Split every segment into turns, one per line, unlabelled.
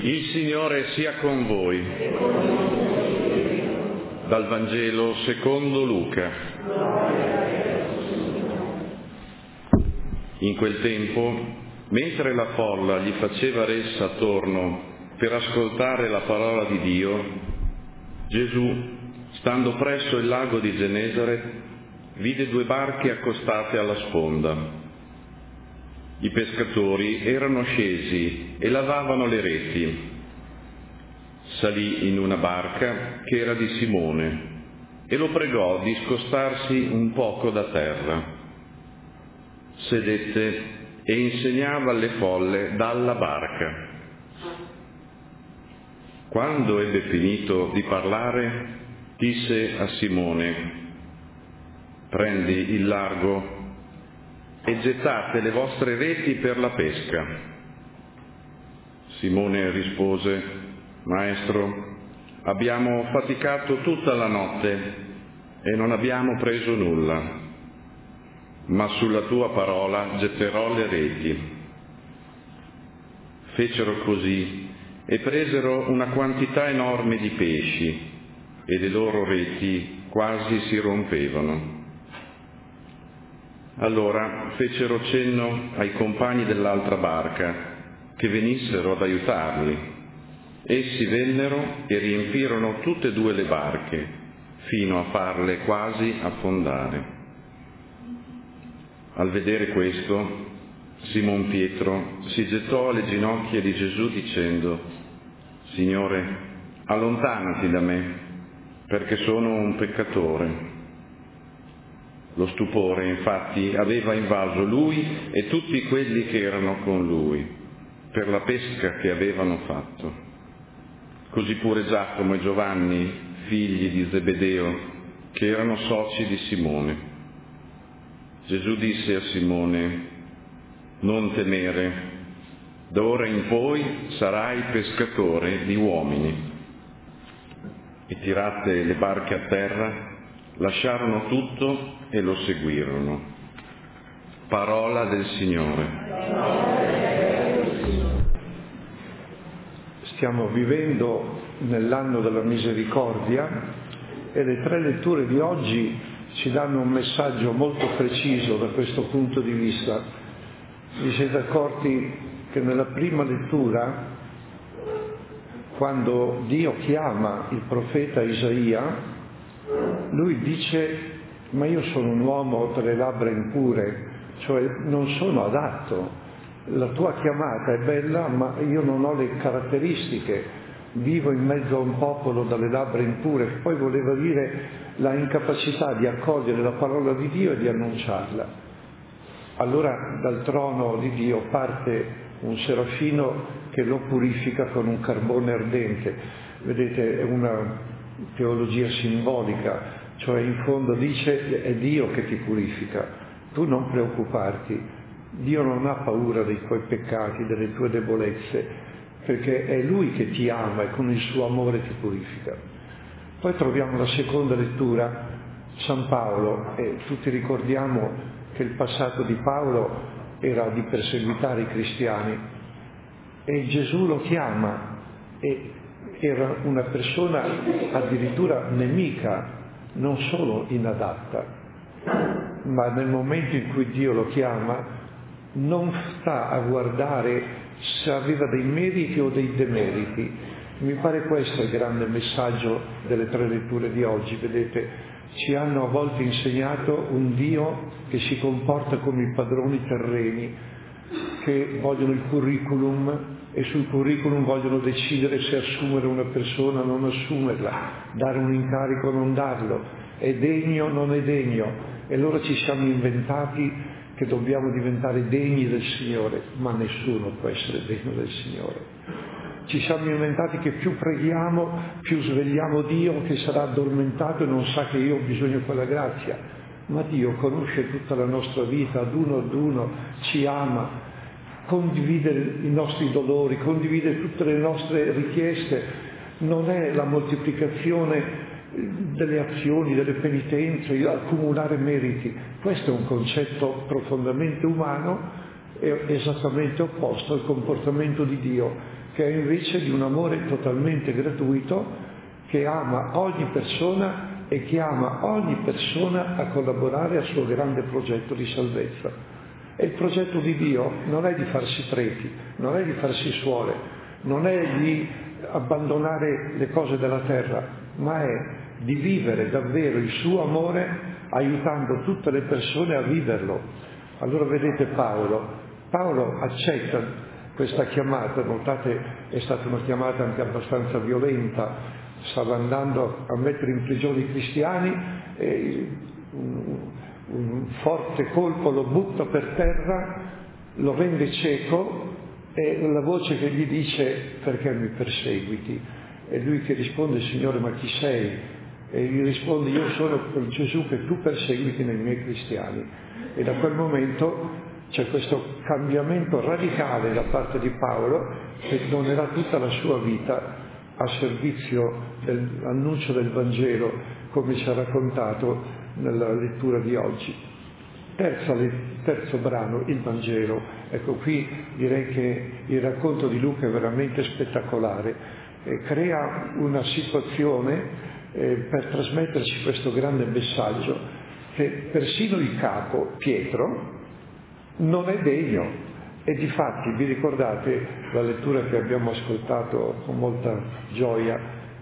Il Signore sia con voi. Dal Vangelo secondo Luca. In quel tempo, mentre la folla gli faceva ressa attorno per ascoltare la parola di Dio, Gesù, stando presso il lago di Genesaret, vide 2 barche accostate alla sponda. I pescatori erano scesi e lavavano le reti. Salì in una barca che era di Simone e lo pregò di scostarsi un poco da terra. Sedette e insegnava alle folle dalla barca. Quando ebbe finito di parlare, disse a Simone: «Prendi il largo e gettate le vostre reti per la pesca». Simone rispose: «Maestro, abbiamo faticato tutta la notte e non abbiamo preso nulla, ma sulla tua parola getterò le reti». Fecero così e presero una quantità enorme di pesci e le loro reti quasi si rompevano. Allora fecero cenno ai compagni dell'altra barca che venissero ad aiutarli. Essi vennero e riempirono tutte e 2 le barche, fino a farle quasi affondare. Al vedere questo, Simon Pietro si gettò alle ginocchia di Gesù dicendo: «Signore, allontanati da me, perché sono un peccatore». Lo stupore, infatti, aveva invaso lui e tutti quelli che erano con lui, per la pesca che avevano fatto. Così pure Giacomo e Giovanni, figli di Zebedeo, che erano soci di Simone. Gesù disse a Simone: «Non temere, d'ora in poi sarai pescatore di uomini». E tirate le barche a terra, lasciarono tutto e lo seguirono. Parola del Signore.
Stiamo vivendo nell'anno della misericordia e le 3 letture di oggi ci danno un messaggio molto preciso da questo punto di vista. Vi siete accorti che nella prima lettura, quando Dio chiama il profeta Isaia, lui dice: «Ma io sono un uomo dalle labbra impure, cioè non sono adatto. La tua chiamata è bella, ma io non ho le caratteristiche. Vivo in mezzo a un popolo dalle labbra impure», che poi voleva dire la incapacità di accogliere la parola di Dio e di annunciarla. Allora dal trono di Dio parte un serafino che lo purifica con un carbone ardente. Vedete, è una teologia simbolica, cioè in fondo dice: è Dio che ti purifica, tu non preoccuparti, Dio non ha paura dei tuoi peccati, delle tue debolezze, perché è Lui che ti ama e con il suo amore ti purifica. Poi troviamo la seconda lettura, San Paolo, e tutti ricordiamo che il passato di Paolo era di perseguitare i cristiani, e Gesù lo chiama, e era una persona addirittura nemica, non solo inadatta, ma nel momento in cui Dio lo chiama non sta a guardare se aveva dei meriti o dei demeriti. Mi pare questo il grande messaggio delle 3 letture di oggi. Vedete, ci hanno a volte insegnato un Dio che si comporta come i padroni terreni, che vogliono il curriculum e sul curriculum vogliono decidere se assumere una persona o non assumerla, dare un incarico o non darlo, è degno o non è degno. E allora ci siamo inventati che dobbiamo diventare degni del Signore, ma nessuno può essere degno del Signore. Ci siamo inventati che più preghiamo, più svegliamo Dio, che sarà addormentato e non sa che io ho bisogno di quella grazia. Ma Dio conosce tutta la nostra vita, ad uno, ci ama, condivide i nostri dolori, condivide tutte le nostre richieste. Non è la moltiplicazione delle azioni, delle penitenze, accumulare meriti. Questo è un concetto profondamente umano, è esattamente opposto al comportamento di Dio, che è invece di un amore totalmente gratuito, che ama ogni persona e che ama ogni persona a collaborare al suo grande progetto di salvezza. E il progetto di Dio non è di farsi preti, non è di farsi suore, non è di abbandonare le cose della terra, ma è di vivere davvero il suo amore aiutando tutte le persone a viverlo. Allora vedete Paolo accetta questa chiamata, notate è stata una chiamata anche abbastanza violenta, stava andando a mettere in prigione i cristiani e un forte colpo lo butta per terra, lo rende cieco e la voce che gli dice: perché mi perseguiti? E lui che risponde: Signore, ma chi sei? E gli risponde: io sono quel Gesù che tu perseguiti nei miei cristiani. E da quel momento c'è questo cambiamento radicale da parte di Paolo, che non era tutta la sua vita a servizio dell'annuncio del Vangelo, come ci ha raccontato nella lettura di oggi. Terzo brano, il Vangelo. Ecco, qui direi che il racconto di Luca è veramente spettacolare, crea una situazione per trasmetterci questo grande messaggio, che persino il capo, Pietro, non è degno. E difatti vi ricordate la lettura che abbiamo ascoltato con molta gioia?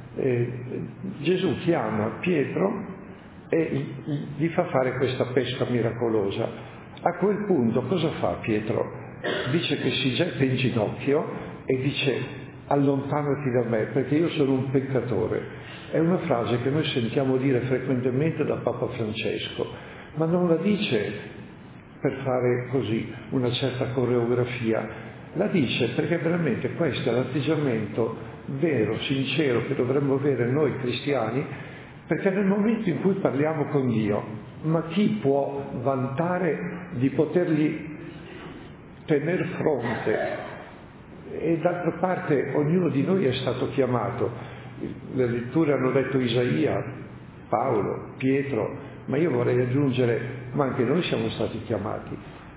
Gesù chiama Pietro e gli fa fare questa pesca miracolosa. A quel punto cosa fa Pietro? Dice che si getta in ginocchio e dice: allontanati da me perché io sono un peccatore. È una frase che noi sentiamo dire frequentemente da Papa Francesco, ma non la dice per fare così una certa coreografia, la dice perché veramente questo è l'atteggiamento vero, sincero che dovremmo avere noi cristiani, perché nel momento in cui parliamo con Dio, ma chi può vantare di potergli tener fronte? E d'altra parte ognuno di noi è stato chiamato. Le letture hanno detto Isaia, Paolo, Pietro, ma io vorrei aggiungere, ma anche noi siamo stati chiamati.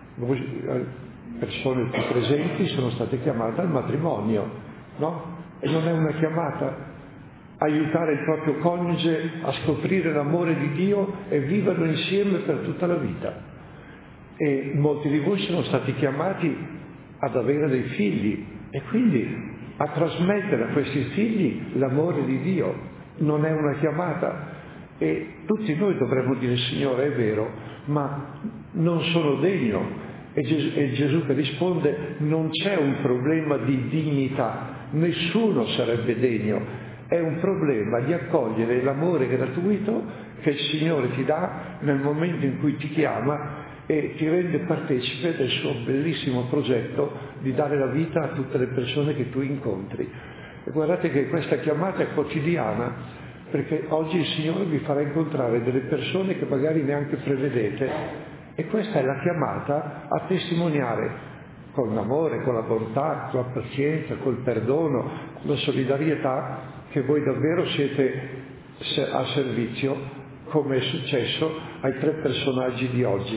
Persone più presenti sono state chiamate al matrimonio, no? E non è una chiamata aiutare il proprio coniuge a scoprire l'amore di Dio e viverlo insieme per tutta la vita. E molti di voi sono stati chiamati ad avere dei figli e quindi a trasmettere a questi figli l'amore di Dio. Non è una chiamata. E tutti noi dovremmo dire: Signore, è vero, ma non sono degno. E Gesù che risponde: non c'è un problema di dignità, nessuno sarebbe degno, è un problema di accogliere l'amore gratuito che il Signore ti dà nel momento in cui ti chiama e ti rende partecipe del suo bellissimo progetto di dare la vita a tutte le persone che tu incontri. E guardate che questa chiamata è quotidiana, perché oggi il Signore vi farà incontrare delle persone che magari neanche prevedete, e questa è la chiamata a testimoniare con l'amore, con la bontà, con la pazienza, col perdono, con la solidarietà, che voi davvero siete a servizio, come è successo ai 3 personaggi di oggi.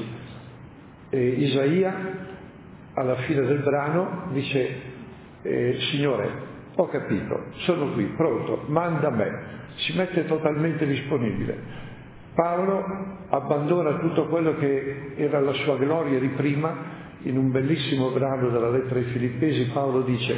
Isaia, alla fine del brano, dice: Signore, ho capito, sono qui, pronto, manda me. Si mette totalmente disponibile. Paolo abbandona tutto quello che era la sua gloria di prima. In un bellissimo brano della lettera ai Filippesi Paolo dice: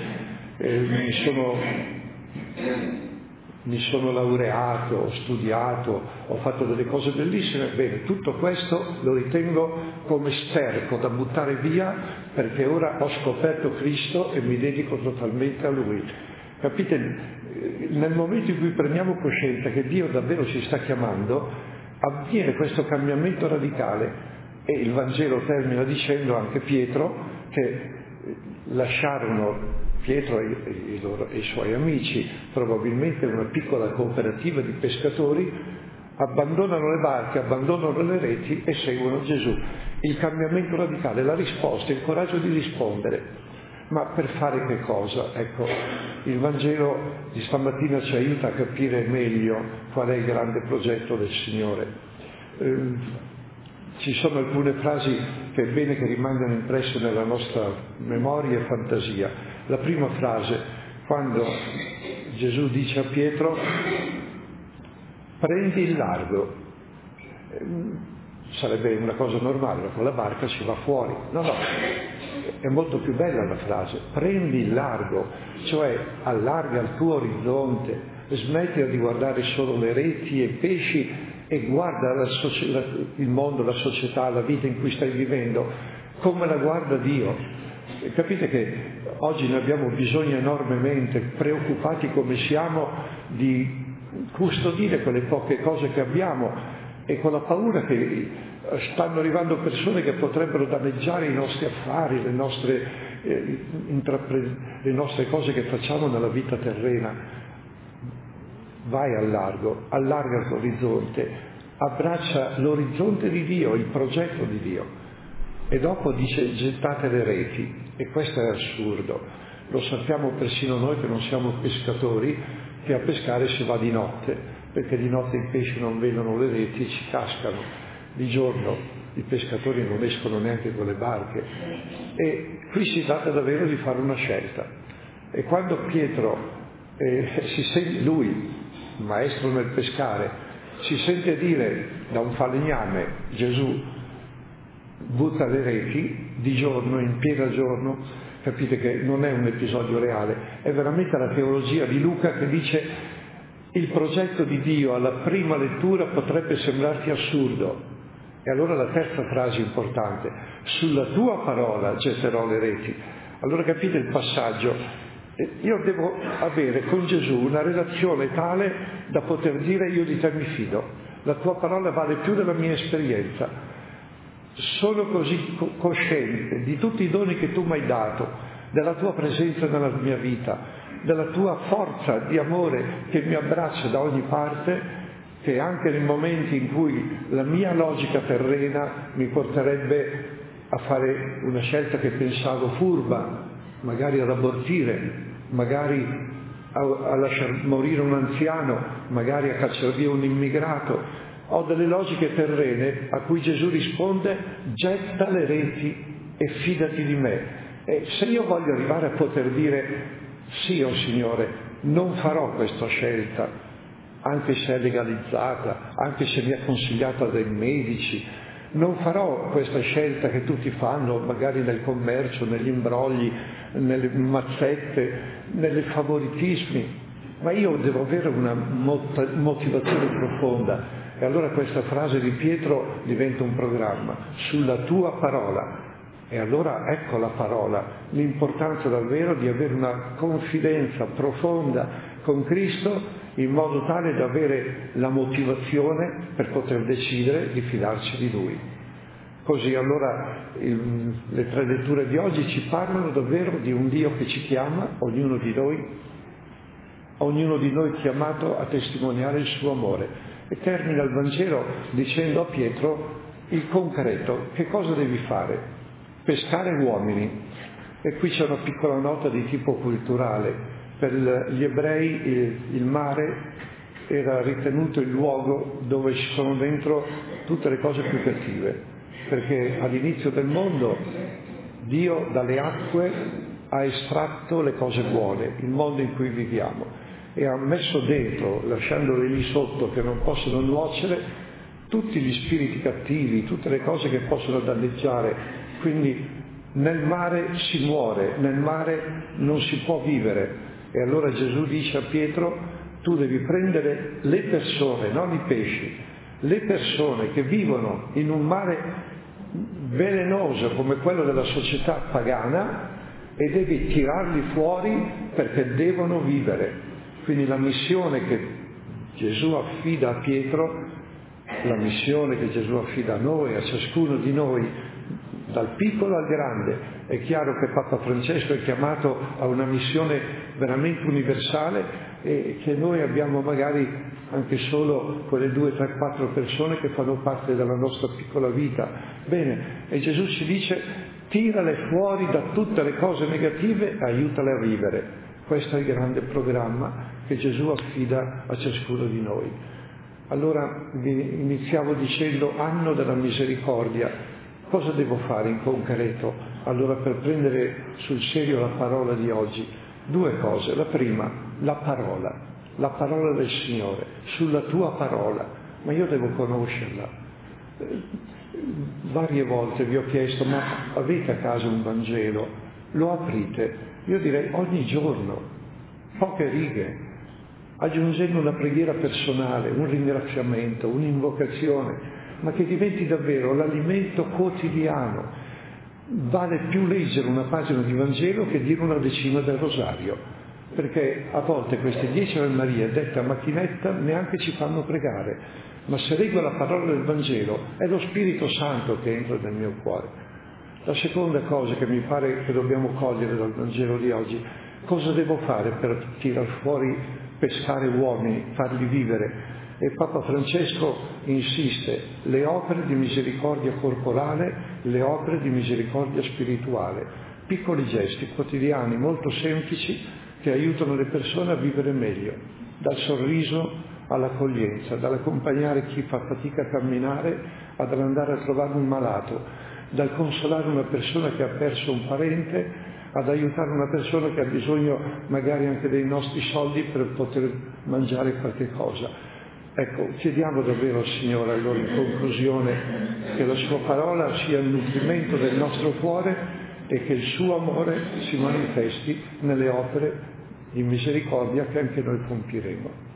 mi sono laureato, ho studiato, ho fatto delle cose bellissime. Bene, tutto questo lo ritengo come sterco da buttare via, perché ora ho scoperto Cristo e mi dedico totalmente a Lui. Capite? Nel momento in cui prendiamo coscienza che Dio davvero ci sta chiamando, avviene questo cambiamento radicale. E il Vangelo termina dicendo anche Pietro che lasciarono Pietro e i suoi amici, probabilmente una piccola cooperativa di pescatori, abbandonano le barche, abbandonano le reti e seguono Gesù. Il cambiamento radicale, la risposta, il coraggio di rispondere. Ma per fare che cosa? Ecco, il Vangelo di stamattina ci aiuta a capire meglio qual è il grande progetto del Signore. Ci sono alcune frasi che è bene che rimangano impresse nella nostra memoria e fantasia. La prima frase: quando Gesù dice a Pietro: prendi il largo. Sarebbe una cosa normale, con la barca si va fuori. No, è molto più bella la frase: prendi il largo, cioè allarga il tuo orizzonte, smettila di guardare solo le reti e i pesci e guarda il mondo, la società, la vita in cui stai vivendo come la guarda Dio. E capite che oggi ne abbiamo bisogno enormemente, preoccupati come siamo di custodire quelle poche cose che abbiamo, e con la paura che stanno arrivando persone che potrebbero danneggiare i nostri affari, le nostre cose che facciamo nella vita terrena. Vai al largo, allarga il tuo orizzonte, abbraccia l'orizzonte di Dio, il progetto di Dio. E dopo dice: gettate le reti. E questo è assurdo. Lo sappiamo persino noi che non siamo pescatori, che a pescare si va di notte, perché di notte i pesci non vedono le reti e ci cascano. Di giorno i pescatori non escono neanche con le barche. E qui si tratta davvero di fare una scelta. E quando Pietro si sente, lui, maestro nel pescare, si sente dire da un falegname: Gesù, butta le reti, di giorno, in pieno giorno, capite che non è un episodio reale, è veramente la teologia di Luca che dice: il progetto di Dio alla prima lettura potrebbe sembrarti assurdo. E allora la terza frase importante: sulla tua parola getterò le reti. Allora capite il passaggio? Io devo avere con Gesù una relazione tale da poter dire: io di te mi fido, la tua parola vale più della mia esperienza. Sono così cosciente di tutti i doni che tu mi hai dato, della tua presenza nella mia vita, della tua forza di amore che mi abbraccia da ogni parte, che anche nei momenti in cui la mia logica terrena mi porterebbe a fare una scelta che pensavo furba, magari ad abortire, magari a lasciar morire un anziano, magari a cacciare via un immigrato, ho delle logiche terrene a cui Gesù risponde: getta le reti e fidati di me. E se io voglio arrivare a poter dire: sì, oh Signore, non farò questa scelta, anche se è legalizzata, anche se mi è consigliata dai medici, non farò questa scelta che tutti fanno, magari nel commercio, negli imbrogli, nelle mazzette, nei favoritismi, ma io devo avere una motivazione profonda. E allora questa frase di Pietro diventa un programma: sulla tua parola. E allora ecco la parola, l'importanza davvero di avere una confidenza profonda con Cristo, in modo tale da avere la motivazione per poter decidere di fidarci di Lui. Così allora le tre letture di oggi ci parlano davvero di un Dio che ci chiama, ognuno di noi chiamato a testimoniare il suo amore. E termina il Vangelo dicendo a Pietro il concreto: che cosa devi fare? Pescare uomini. E qui c'è una piccola nota di tipo culturale. Per gli ebrei il mare era ritenuto il luogo dove ci sono dentro tutte le cose più cattive, perché all'inizio del mondo Dio dalle acque ha estratto le cose buone, il mondo in cui viviamo, e ha messo dentro, lasciandole lì sotto che non possono nuocere, tutti gli spiriti cattivi, tutte le cose che possono danneggiare. Quindi nel mare si muore, nel mare non si può vivere. E allora Gesù dice a Pietro: tu devi prendere le persone, non i pesci, le persone che vivono in un mare velenoso come quello della società pagana, e devi tirarli fuori perché devono vivere. Quindi la missione che Gesù affida a Pietro, la missione che Gesù affida a noi, a ciascuno di noi, dal piccolo al grande. È chiaro che Papa Francesco è chiamato a una missione veramente universale, e che noi abbiamo magari anche solo quelle 2, 3, 4 persone che fanno parte della nostra piccola vita. Bene, e Gesù ci dice: tirale fuori da tutte le cose negative e aiutale a vivere. Questo è il grande programma che Gesù affida a ciascuno di noi. Allora iniziamo dicendo: anno della misericordia. Cosa devo fare in concreto allora per prendere sul serio la parola di oggi? Due cose. La prima, la parola del Signore, sulla tua parola, ma io devo conoscerla. Varie volte vi ho chiesto, ma avete a casa un Vangelo? Lo aprite? Io direi ogni giorno, poche righe, aggiungendo una preghiera personale, un ringraziamento, un'invocazione, ma che diventi davvero l'alimento quotidiano. Vale più leggere una pagina di Vangelo che dire una decina del Rosario, perché a volte queste 10 Ave Maria dette a macchinetta neanche ci fanno pregare, ma se leggo la parola del Vangelo è lo Spirito Santo che entra nel mio cuore. La seconda cosa che mi pare che dobbiamo cogliere dal Vangelo di oggi, cosa devo fare per tirar fuori, pescare uomini, farli vivere? E Papa Francesco insiste, le opere di misericordia corporale, le opere di misericordia spirituale, piccoli gesti quotidiani molto semplici che aiutano le persone a vivere meglio, dal sorriso all'accoglienza, dall'accompagnare chi fa fatica a camminare ad andare a trovare un malato, dal consolare una persona che ha perso un parente ad aiutare una persona che ha bisogno magari anche dei nostri soldi per poter mangiare qualche cosa. Ecco, chiediamo davvero al Signore allora in conclusione che la sua parola sia il nutrimento del nostro cuore e che il suo amore si manifesti nelle opere di misericordia che anche noi compiremo.